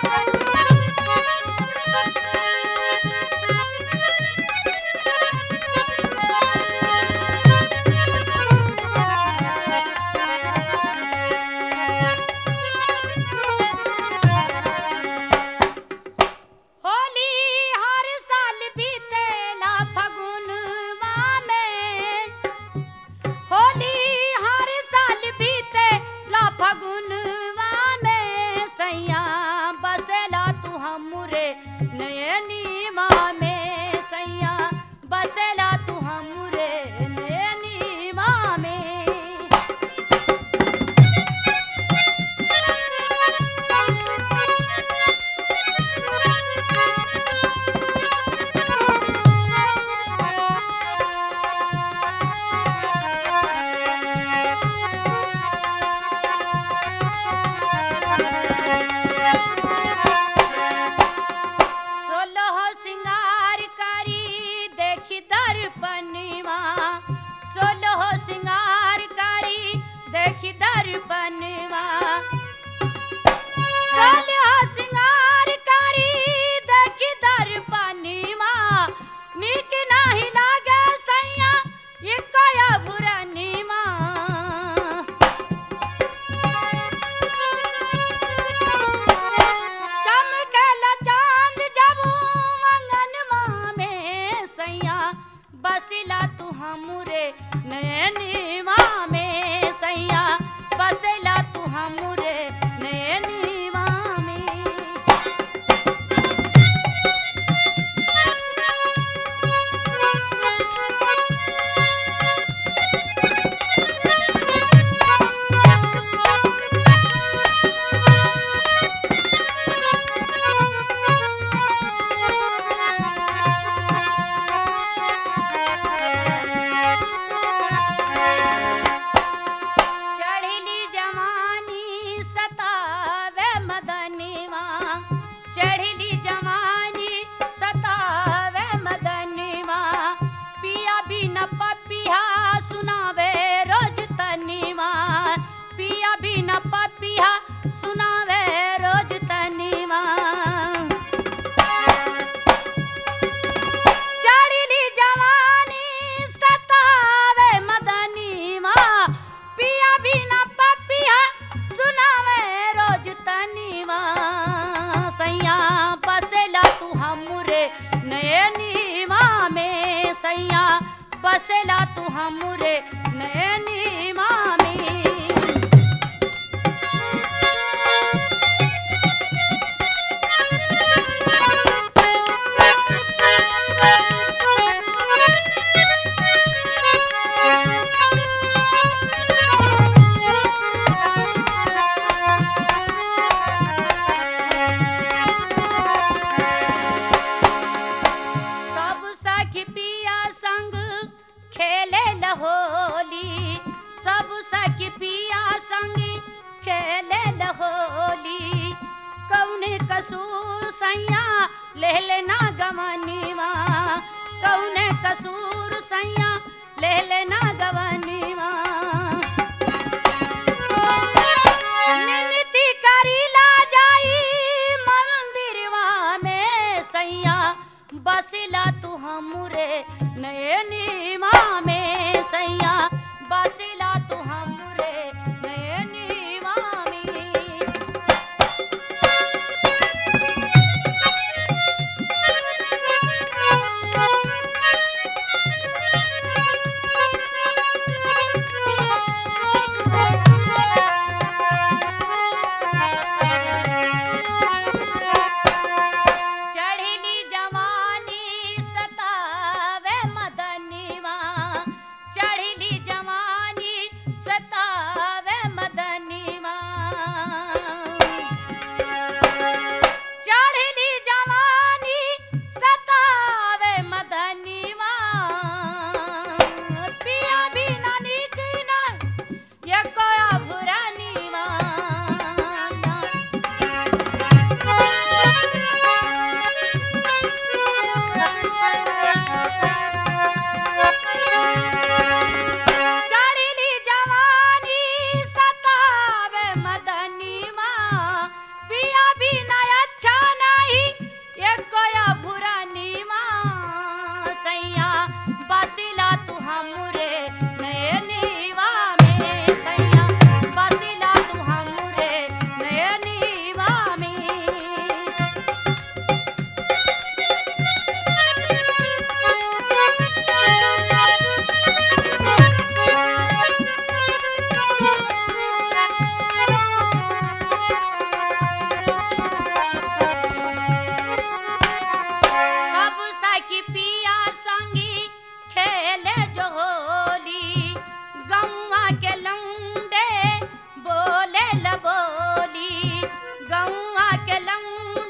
होली हर साल बीतेला फगुनवा में, होली हर साल बीतेला फगुनवा में, सैया बसेला तू हमरे नयनीवा में, सैया बसेला तू हमरे नयनीवा में। सोलह सिंगार करी देखी दर्पणवा, सोलह सिंगार करी देखी दर्पणवा, सोलह सिंगार करी देखी दर्पणवा, नीक नाही लागे सैया ये कया भुरनीवा। चमकेला चांद जब मंगनवा में, सैया बसिला तू हमरे नयनीवा में, सैया बसिला तू हमरे नयनीवा में। चढ़िली जवानी सतावे मदनवा, चढ़िली जवानी सतावे मदनवा, पिया बिना पपिया सुनावे रोज तनिवा, पिया बिना पपिया सुनावे रोज तनिवा। चढ़िली जवानी सतावे मदनवा, पिया बिना पपिया सुनावे रोज तनिवा, सैया बसेला तू हमरे नयनीवा में, सैया बसेला तू हमरे नयनीवा में। सब सखी पिया संग खेले होली, सब सखी पिया संग खेले होली, कौने कसूर सैया ले लेना गवनीवा, कौने कसूर सैया ले लेना गवनीवा। निनती करीला जाई मंदिरवा में, सैया बसिला तू हमरे नयनीवा में, सैया बसिला तू हमरे नयनीवा में। के लंग